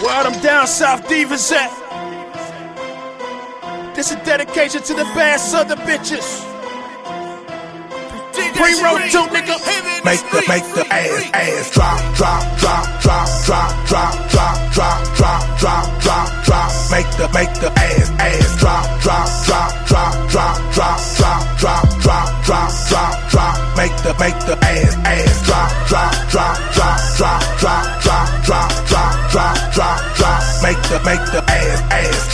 Where them down south divas at? This a dedication to the bad southern bitches. Pre-roll two, nigga. Make the ass drop. Make the ass drop. Make the ass drop. Make the ass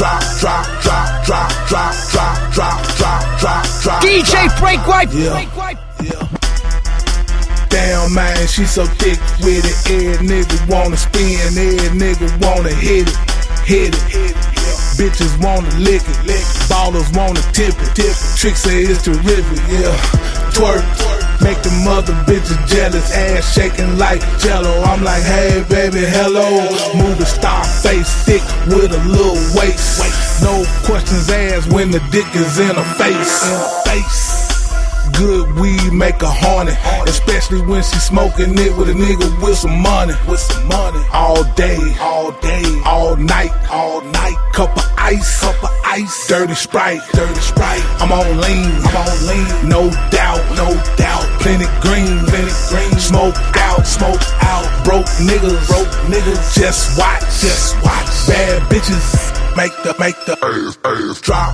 drop. DJ Break Wipe. Yeah. Damn, man, she so thick with it. Every nigga wanna spin, every nigga wanna hit it. Bitches wanna lick it. Ballers wanna tip it. Trick say it's terrific, yeah. Twerk. Make the mother bitches jealous, ass shaking like jello. I'm like, hey baby, hello. Movie star face, thick with a little waist. No questions asked when the dick is in her face. Good weed make her horny, especially when she smoking it with a nigga with some money. All day, all night. Cup of ice, dirty Sprite. I'm on lean, no doubt. Plenty green, smoke out. Broke niggas, just watch. Bad bitches. Make the ass drop.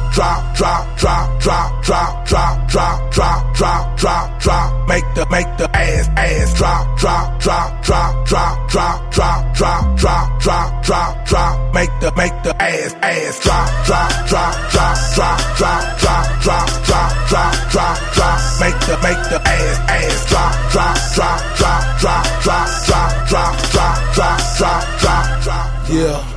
Make the ass drop. Make the ass drop. Make the ass drop. Yeah.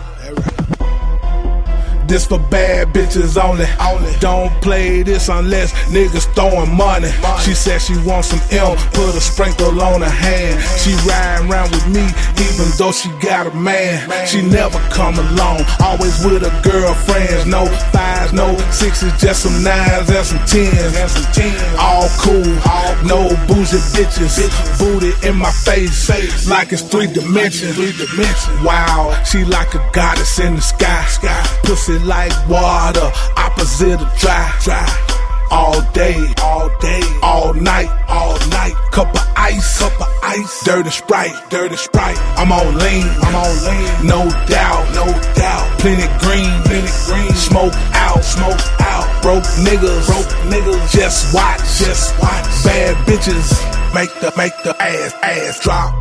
This for bad bitches only. Don't play this unless niggas throwing money. She said she wants some M, put a sprinkle on her hand. She riding around with me, even though she got a man. She never come alone, always with her girlfriends. No 5s, no 6s, just some 9s and some 10s. All cool, no bougie bitches. Booty in my face, like it's 3 dimensions. Wow, she like a goddess in the sky. Pussy like water, opposite of dry. All day, all night. Cup of ice, dirty Sprite. I'm on lean, no doubt. Plenty green, smoke out. Broke niggas, just watch. Bad bitches. Make the ass drop.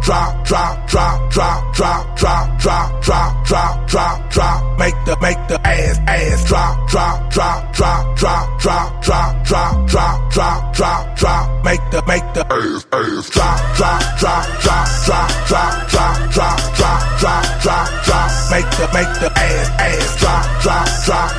Make the ass drop. Make the ass drop. Make the ass drop.